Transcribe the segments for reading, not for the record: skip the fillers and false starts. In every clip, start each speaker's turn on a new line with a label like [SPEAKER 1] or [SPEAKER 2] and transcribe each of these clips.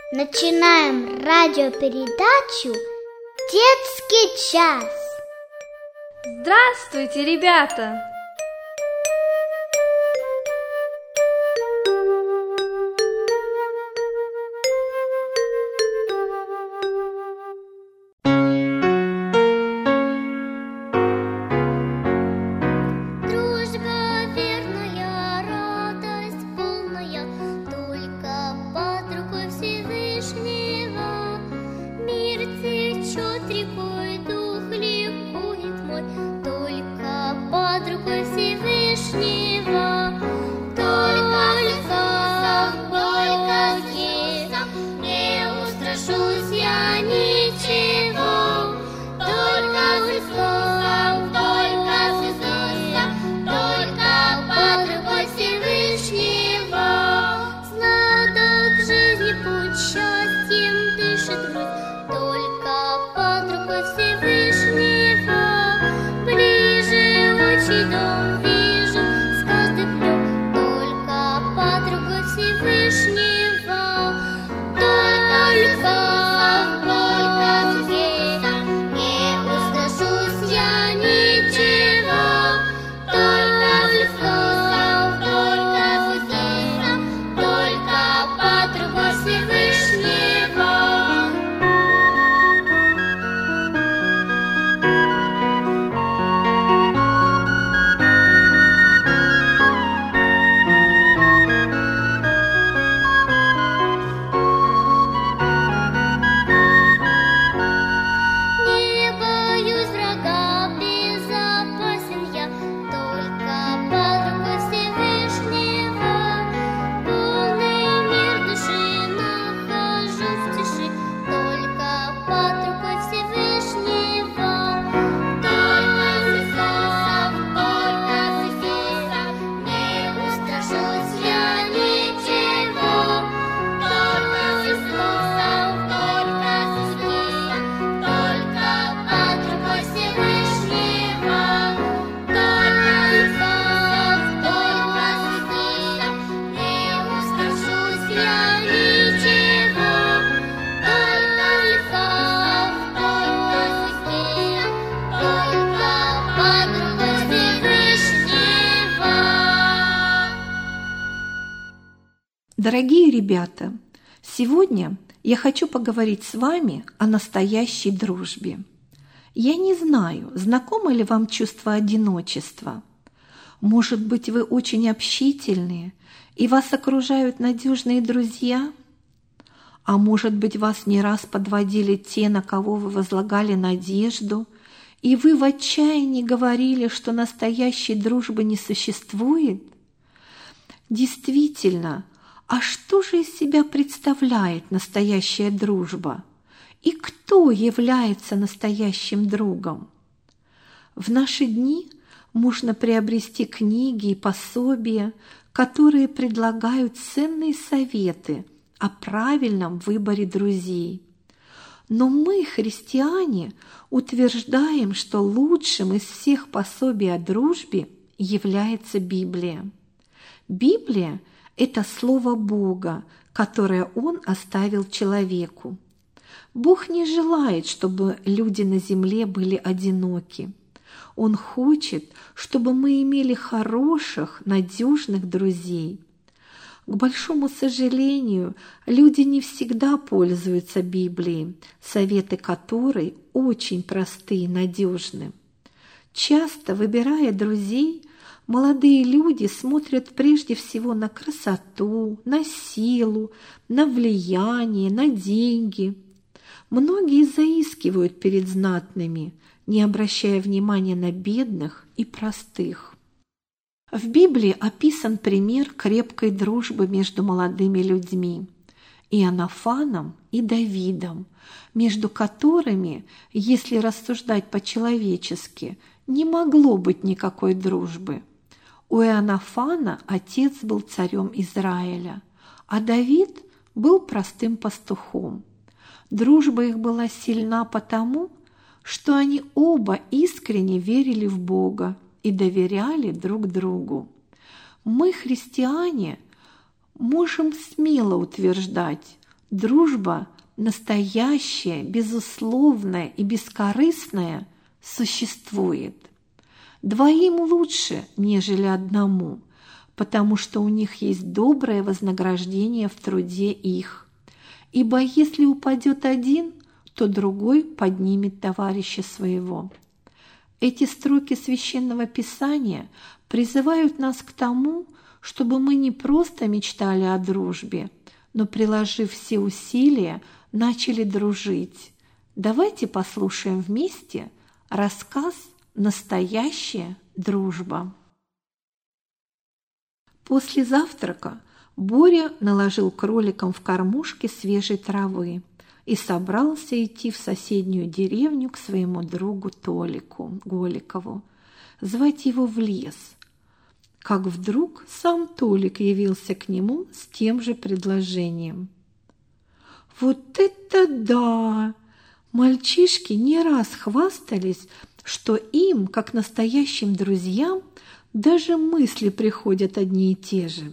[SPEAKER 1] Начинаем радиопередачу «Детский час».
[SPEAKER 2] Здравствуйте, ребята!
[SPEAKER 3] Дорогие ребята, сегодня я хочу поговорить с вами о настоящей дружбе. Я не знаю, знакомо ли вам чувство одиночества. Может быть, вы очень общительные, и вас окружают надежные друзья? А может быть, вас не раз подводили те, на кого вы возлагали надежду, и вы в отчаянии говорили, что настоящей дружбы не существует? Действительно, а что же из себя представляет настоящая дружба? И кто является настоящим другом? В наши дни можно приобрести книги и пособия, которые предлагают ценные советы о правильном выборе друзей. Но мы, христиане, утверждаем, что лучшим из всех пособий о дружбе является Библия. Библия – это Слово Бога, которое Он оставил человеку. Бог не желает, чтобы люди на земле были одиноки. Он хочет, чтобы мы имели хороших, надежных друзей. К большому сожалению, люди не всегда пользуются Библией, советы которой очень просты и надежны. Часто, выбирая друзей, молодые люди смотрят прежде всего на красоту, на силу, на влияние, на деньги. Многие заискивают перед знатными, не обращая внимания на бедных и простых. В Библии описан пример крепкой дружбы между молодыми людьми – Иоаннафаном и Давидом, между которыми, если рассуждать по-человечески, не могло быть никакой дружбы. У Иоаннафана отец был царем Израиля, а Давид был простым пастухом. Дружба их была сильна потому, что они оба искренне верили в Бога и доверяли друг другу. Мы, христиане, можем смело утверждать, Дружба настоящая, безусловная и бескорыстная существует. Двоим лучше, нежели одному, потому что у них есть доброе вознаграждение в труде их. Ибо если упадет один, то другой поднимет товарища своего. Эти строки Священного Писания призывают нас к тому, чтобы мы не просто мечтали о дружбе, но, приложив все усилия, начали дружить. Давайте послушаем вместе рассказ «Настоящая дружба». После завтрака Боря наложил кроликам в кормушки свежей травы и собрался идти в соседнюю деревню к своему другу Толику Голикову, звать его в лес. Как вдруг сам Толик явился к нему с тем же предложением. «Вот это да!» Мальчишки не раз хвастались, что им, как настоящим друзьям, даже мысли приходят одни и те же.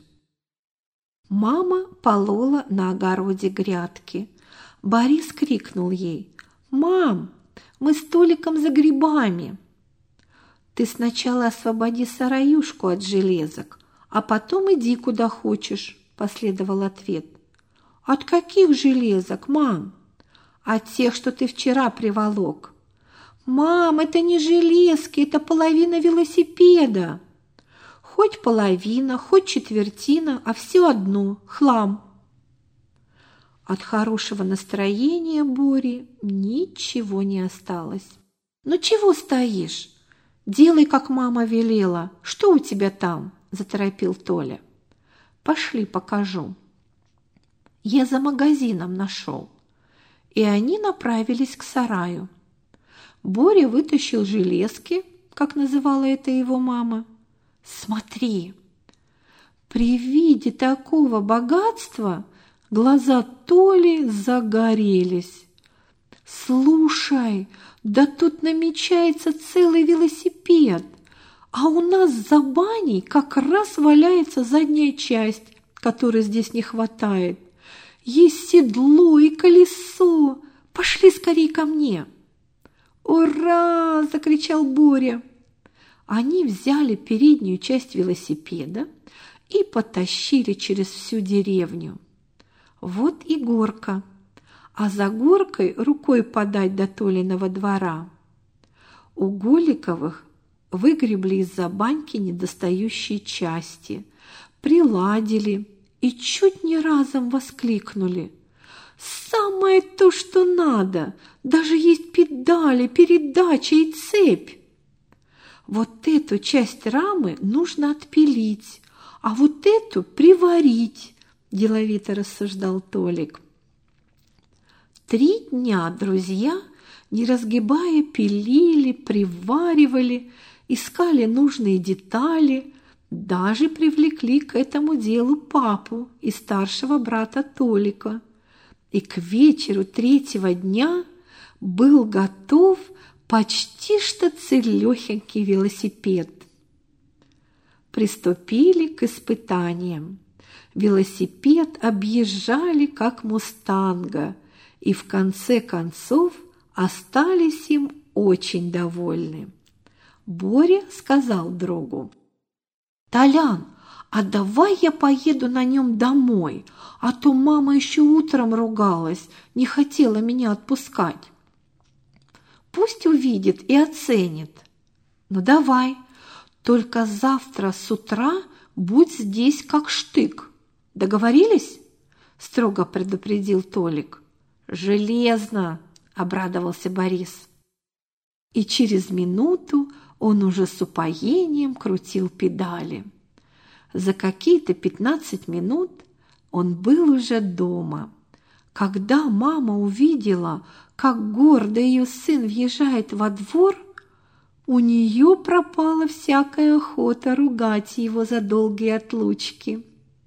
[SPEAKER 3] Мама полола на огороде грядки. Борис крикнул ей: «Мам, мы с Толиком за грибами!» «Ты сначала освободи сараюшку от железок, а потом иди куда хочешь», – последовал ответ. «От каких железок, мам?» «От тех, что ты вчера приволок». «Мам, это не железки, это половина велосипеда». «Хоть половина, хоть четвертина, а все одно – хлам». От хорошего настроения Бори ничего не осталось. «Ну чего стоишь? Делай, как мама велела. Что у тебя там?» – заторопил Толя. «Пошли, покажу». «Я за магазином нашел». И они направились к сараю. Боря вытащил железки, как называла это его мама. «Смотри!» При виде такого богатства глаза Толи загорелись. «Слушай, да тут намечается целый велосипед, а у нас за баней как раз валяется задняя часть, которой здесь не хватает. Есть седло и колесо. Пошли скорее ко мне!» «Ура!» – закричал Боря. Они взяли переднюю часть велосипеда и потащили через всю деревню. Вот и горка, а за горкой рукой подать до Толиного двора. У Голиковых выгребли из-за баньки недостающие части, приладили и чуть не разом воскликнули: «Самое то, что надо! Даже есть педали, передача и цепь!» «Вот эту часть рамы нужно отпилить, а вот эту приварить», – деловито рассуждал Толик. 3 дня друзья, не разгибая, пилили, приваривали, искали нужные детали, даже привлекли к этому делу папу и старшего брата Толика. И к вечеру 3-го дня был готов почти что целехенький велосипед. Приступили к испытаниям. Велосипед объезжали как мустанга и в конце концов остались им очень довольны. Боря сказал другу: «Толян, а давай я поеду на нем домой, а то мама еще утром ругалась, не хотела меня отпускать». «Пусть увидит и оценит». «Ну давай, только завтра с утра будь здесь как штык. Договорились?» – строго предупредил Толик. «Железно!» – обрадовался Борис. И через минуту он уже с упоением крутил педали. За какие-то 15 минут он был уже дома. Когда мама увидела, как гордо ее сын въезжает во двор, у нее пропала всякая охота ругать его за долгие отлучки.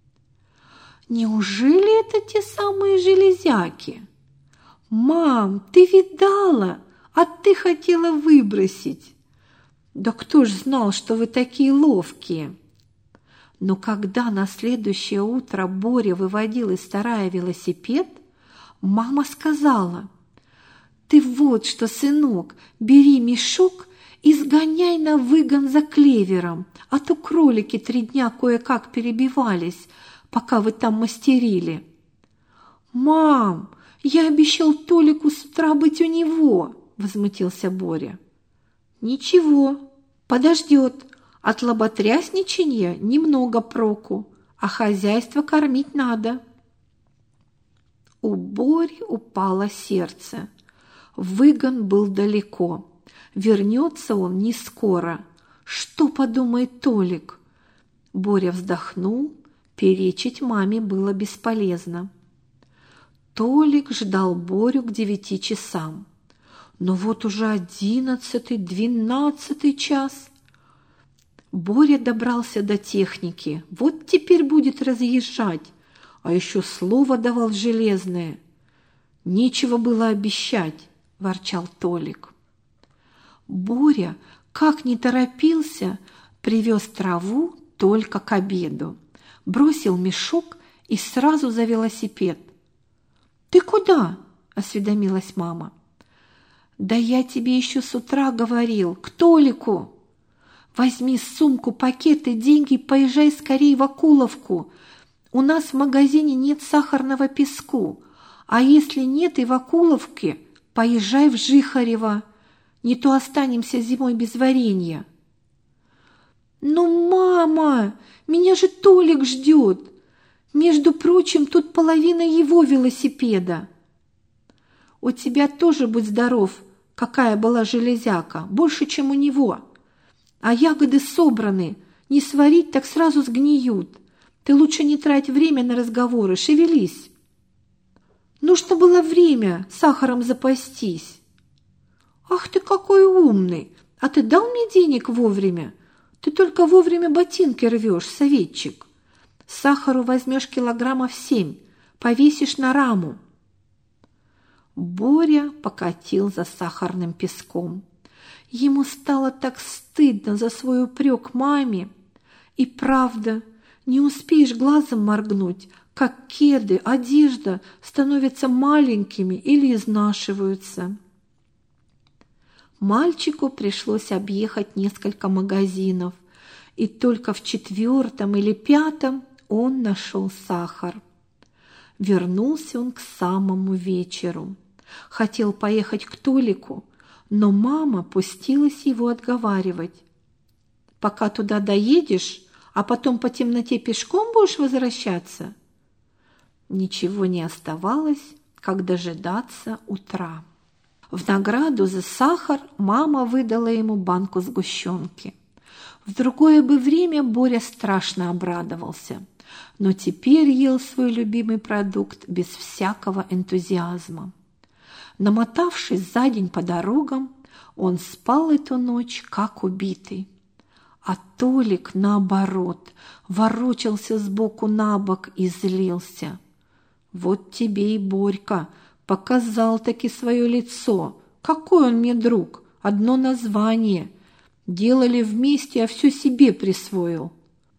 [SPEAKER 3] «Неужели это те самые железяки? Мам, ты видала, а ты хотела выбросить. Да кто ж знал, что вы такие ловкие?» Но когда на следующее утро Боря выводил из сарая велосипед, Мама сказала: «Ты вот что, сынок, бери мешок и сгоняй на выгон за клевером, а то кролики 3 дня кое-как перебивались, пока вы там мастерили». «Мам, я обещал Толику с утра быть у него», – возмутился Боря. «Ничего, подождет. От лоботрясничанья немного проку, а хозяйство кормить надо». У Бори упало сердце. Выгон был далеко. Вернется он не скоро. Что подумает Толик? Боря вздохнул. Перечить маме было бесполезно. Толик ждал Борю к 9 часам. Но вот уже 11-й, 12-й час. Боря добрался до техники. Вот теперь будет разъезжать. А еще слово давал железное. «Нечего было обещать», – ворчал Толик. Боря, как ни торопился, привез траву только к обеду. Бросил мешок и сразу за велосипед. «Ты куда?» – осведомилась мама. «Да я тебе еще с утра говорил, к Толику. Возьми сумку, пакеты, деньги и поезжай скорее в Акуловку. У нас в магазине нет сахарного песку, а если нет и в Акуловке, поезжай в Жихарево. Не то останемся зимой без варенья». «Ну, мама, меня же Толик ждет. Между прочим, тут половина его велосипеда». «У тебя тоже, будь здоров, какая была железяка, больше, чем у него. А ягоды собраны, не сварить, так сразу сгниют. Ты лучше не трать время на разговоры, шевелись». «Нужно было время сахаром запастись». «Ах ты какой умный! А ты дал мне денег вовремя? Ты только вовремя ботинки рвешь, советчик. Сахару возьмешь килограммов 7, повесишь на раму». Боря покатил за сахарным песком. Ему стало так стыдно за свой упрек маме. И правда, не успеешь глазом моргнуть, как кеды, одежда становятся маленькими или изнашиваются. Мальчику пришлось объехать несколько магазинов, и только в 4-м или 5-м он нашел сахар. Вернулся он к самому вечеру. Хотел поехать к Толику, но мама пустилась его отговаривать. «Пока туда доедешь, а потом по темноте пешком будешь возвращаться?» Ничего не оставалось, как дожидаться утра. В награду за сахар мама выдала ему банку сгущенки. В другое бы время Боря страшно обрадовался, но теперь ел свой любимый продукт без всякого энтузиазма. Намотавшись за день по дорогам, он спал эту ночь как убитый. А Толик, наоборот, ворочался сбоку на бок и злился. «Вот тебе и Борька, показал-таки свое лицо. Какой он мне друг, одно название. Делали вместе, а все себе присвоил».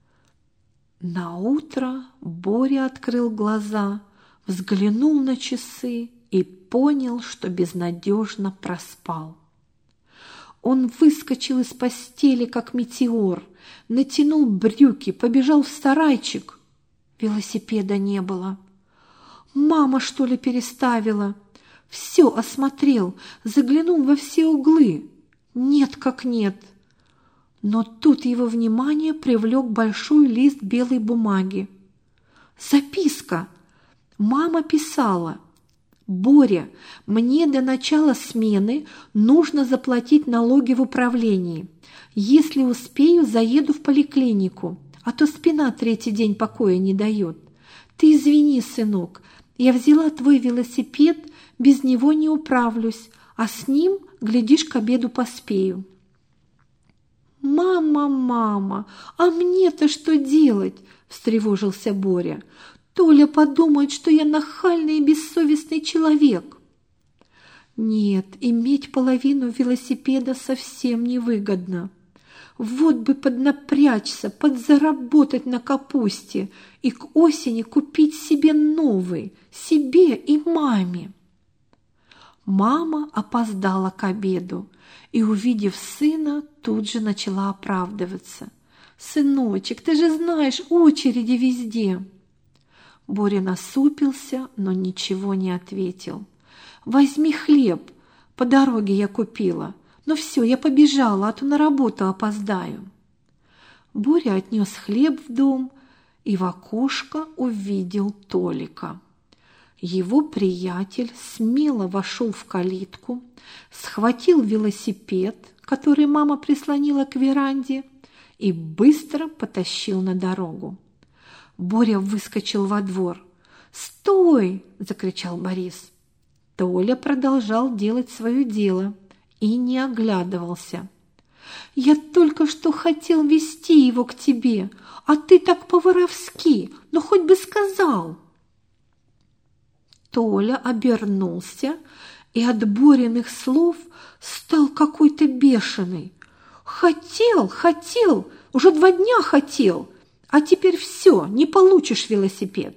[SPEAKER 3] Наутро Боря открыл глаза, взглянул на часы и понял, что безнадежно проспал. Он выскочил из постели, как метеор, натянул брюки, побежал в сарайчик. Велосипеда не было. Мама, что ли, переставила? Все осмотрел, заглянул во все углы. Нет как нет. Но тут его внимание привлек большой лист белой бумаги. Записка. Мама писала: «Боря, мне до начала смены нужно заплатить налоги в управлении. Если успею, заеду в поликлинику, а то спина 3-й день покоя не дает. Ты извини, сынок, я взяла твой велосипед, без него не управлюсь, а с ним, глядишь, к обеду поспею». «Мама, а мне-то что делать?» – встревожился Боря. «Толя подумает, что я нахальный и бессовестный человек». Нет, иметь половину велосипеда совсем невыгодно. Вот бы поднапрячься, подзаработать на капусте и к осени купить себе новый, себе и маме. Мама опоздала к обеду и, увидев сына, тут же начала оправдываться. «Сыночек, ты же знаешь, очереди везде!» Боря насупился, но ничего не ответил. «Возьми хлеб, по дороге я купила. Ну все, я побежала, а то на работу опоздаю». Боря отнес хлеб в дом и в окошко увидел Толика. Его приятель смело вошел в калитку, схватил велосипед, который мама прислонила к веранде, и быстро потащил на дорогу. Боря выскочил во двор. «Стой!» – закричал Борис. Толя продолжал делать свое дело и не оглядывался. «Я только что хотел вести его к тебе, а ты так по-воровски, ну хоть бы сказал!» Толя обернулся и от Бориных слов стал какой-то бешеный. «Хотел, уже 2 дня хотел, а теперь все, не получишь велосипед».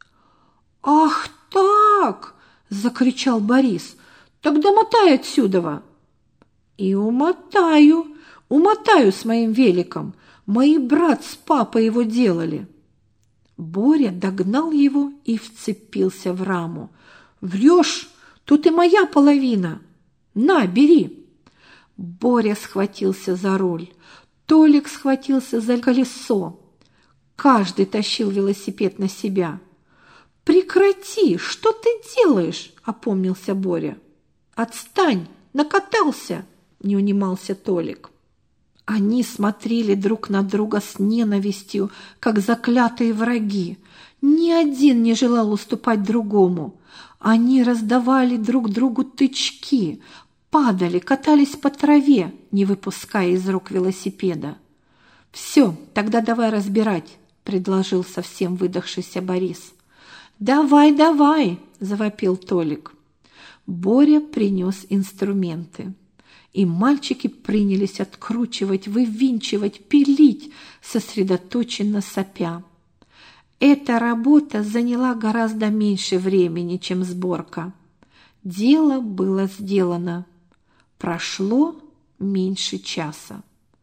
[SPEAKER 3] «Ах так!» – закричал Борис. «Тогда мотай отсюда!» «И умотаю с моим великом. Мои брат с папой его делали». Боря догнал его и вцепился в раму. «Врешь, тут и моя половина. На, бери!» Боря схватился за руль, Толик схватился за колесо. Каждый тащил велосипед на себя. «Прекрати! Что ты делаешь?» – опомнился Боря. «Отстань! Накатался!» – не унимался Толик. Они смотрели друг на друга с ненавистью, как заклятые враги. Ни один не желал уступать другому. Они раздавали друг другу тычки, падали, катались по траве, не выпуская из рук велосипеда. «Все, тогда давай разбирать», – предложил совсем выдохшийся Борис. «Давай», – завопил Толик. Боря принес инструменты, и мальчики принялись откручивать, вывинчивать, пилить, сосредоточенно сопя. Эта работа заняла гораздо меньше времени, чем сборка. Дело было сделано. Прошло меньше часа.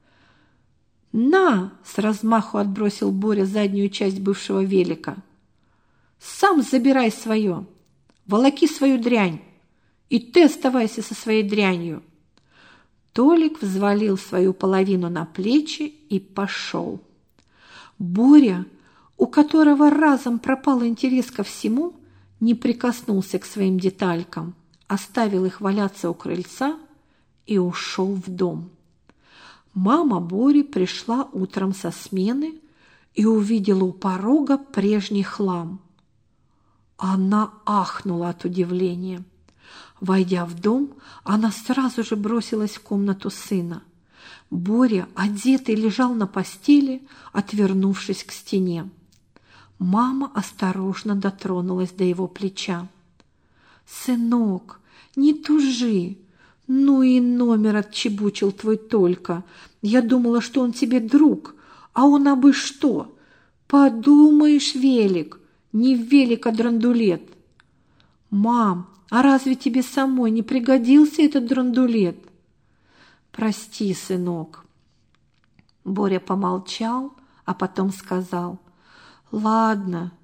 [SPEAKER 3] «На!» – с размаху отбросил Боря заднюю часть бывшего велика. «Сам забирай свое, волоки свою дрянь, и ты оставайся со своей дрянью». Толик взвалил свою половину на плечи и пошел. Боря, у которого разом пропал интерес ко всему, не прикоснулся к своим деталькам, оставил их валяться у крыльца и ушел в дом. Мама Бори пришла утром со смены и увидела у порога прежний хлам. Она ахнула от удивления. Войдя в дом, она сразу же бросилась в комнату сына. Боря, одетый, лежал на постели, отвернувшись к стене. Мама осторожно дотронулась до его плеча. «Сынок, не тужи! Ну и номер отчебучил твой Толька. Я думала, что он тебе друг, а он абы что! Подумаешь, велик, не велик, а драндулет!» «Мам, а разве тебе самой не пригодился этот драндулет?» «Прости, сынок». Боря помолчал, а потом сказал: «Ладно,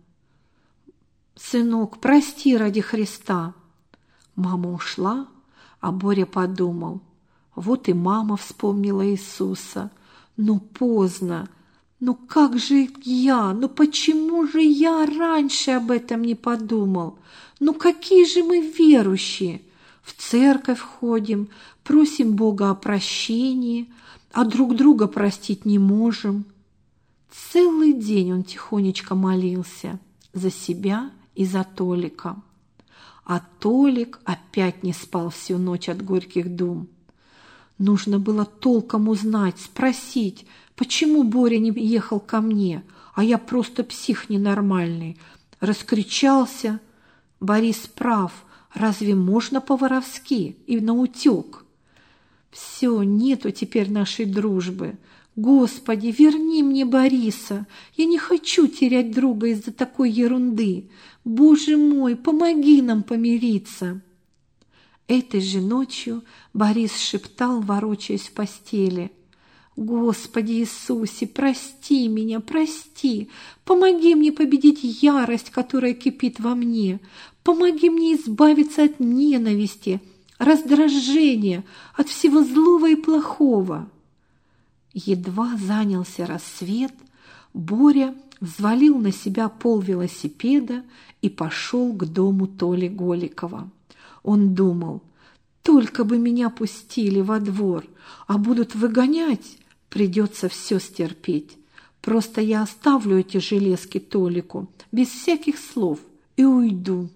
[SPEAKER 3] сынок, прости ради Христа». Мама ушла, а Боря подумал: вот и мама вспомнила Иисуса. Ну поздно, ну как же я, ну почему же я раньше об этом не подумал? Ну какие же мы верующие! В церковь ходим, просим Бога о прощении, а друг друга простить не можем. Целый день он тихонечко молился за себя и за Толика. А Толик опять не спал всю ночь от горьких дум. Нужно было толком узнать, спросить, почему Боря не ехал ко мне, а я просто псих ненормальный. Раскричался. Борис прав, разве можно по-воровски и наутек? Все, нету теперь нашей дружбы. Господи, верни мне Бориса, я не хочу терять друга из-за такой ерунды. Боже мой, помоги нам помириться. Этой же ночью Борис шептал, ворочаясь в постели: Господи Иисусе, прости меня, прости, помоги мне победить ярость, которая кипит во мне, помоги мне избавиться от ненависти, раздражения, от всего злого и плохого. Едва занялся рассвет, Боря взвалил на себя пол велосипеда и пошел к дому Толи Голикова. Он думал: только бы меня пустили во двор, а будут выгонять, придется все стерпеть. Просто я оставлю эти железки Толику без всяких слов и уйду.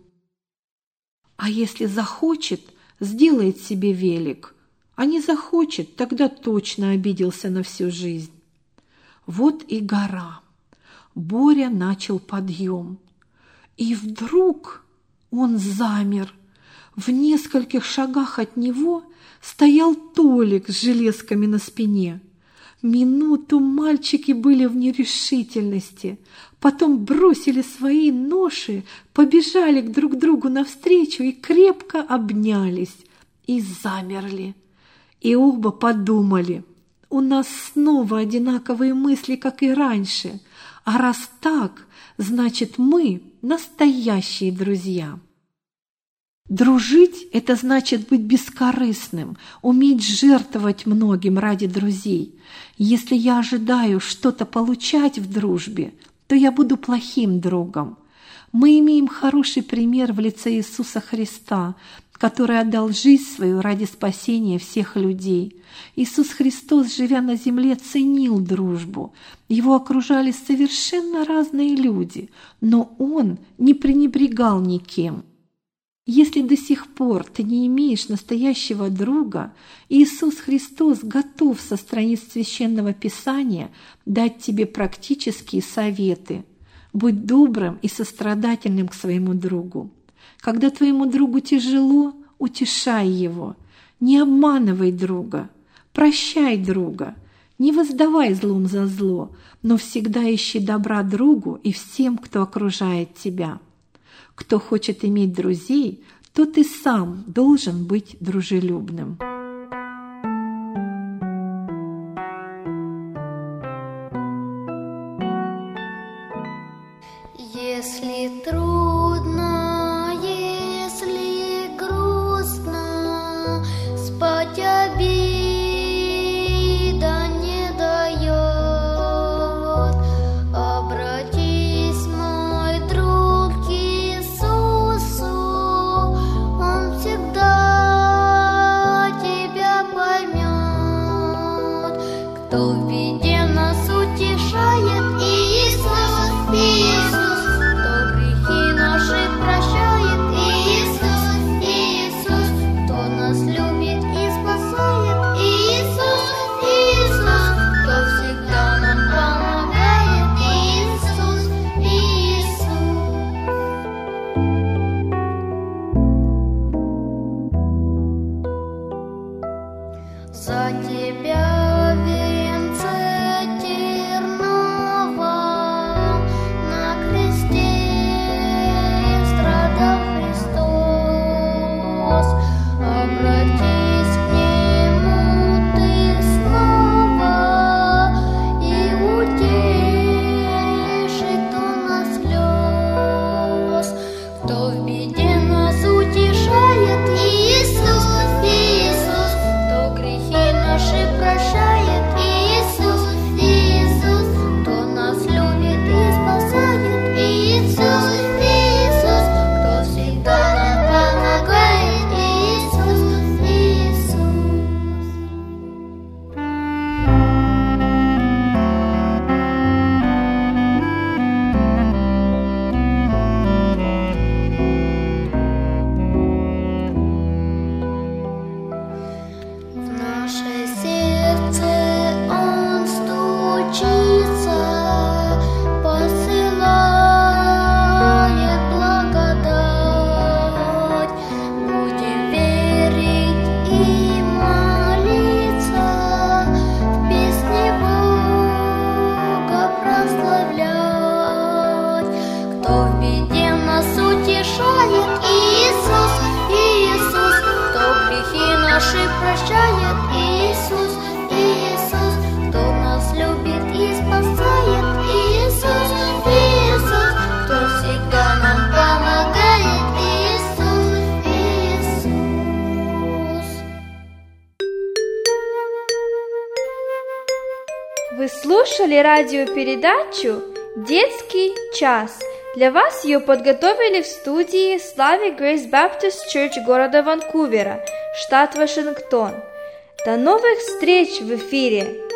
[SPEAKER 3] А если захочет, сделает себе велик, а не захочет, тогда точно обиделся на всю жизнь. Вот и гора. Боря начал подъем. И вдруг он замер. В нескольких шагах от него стоял Толик с железками на спине. Минуту мальчики были в нерешительности, потом бросили свои ноши, побежали друг другу навстречу и крепко обнялись, и замерли. И оба подумали: у нас снова одинаковые мысли, как и раньше, а раз так, значит, мы настоящие друзья. Дружить – это значит быть бескорыстным, уметь жертвовать многим ради друзей. Если я ожидаю что-то получать в дружбе, то я буду плохим другом. Мы имеем хороший пример в лице Иисуса Христа, который отдал жизнь свою ради спасения всех людей. Иисус Христос, живя на земле, ценил дружбу. Его окружали совершенно разные люди, но Он не пренебрегал никем. Если до сих пор ты не имеешь настоящего друга, Иисус Христос готов со страниц Священного Писания дать тебе практические советы. Будь добрым и сострадательным к своему другу. Когда твоему другу тяжело, утешай его. Не обманывай друга, прощай друга. Не воздавай злом за зло, но всегда ищи добра другу и всем, кто окружает тебя. Кто хочет иметь друзей, тот и сам должен быть дружелюбным.
[SPEAKER 1] Если трудно, если грустно, спать обида не дает. Обратись, мой друг, к Иисусу, Он всегда тебя поймет. Кто в беде нас утешает, Иисус, Иисус. Наши кто в беде нас утешает. Иисус, Иисус, кто грехи наши прощает. Иисус, Иисус, кто нас любит и спасает. Иисус, Иисус, кто всегда нам помогает. Иисус, Иисус.
[SPEAKER 2] Вы слушали радиопередачу «Детский час». Для вас ее подготовили в студии Slavic Grace Baptist Church города Ванкувера, штат Вашингтон. До новых встреч в эфире!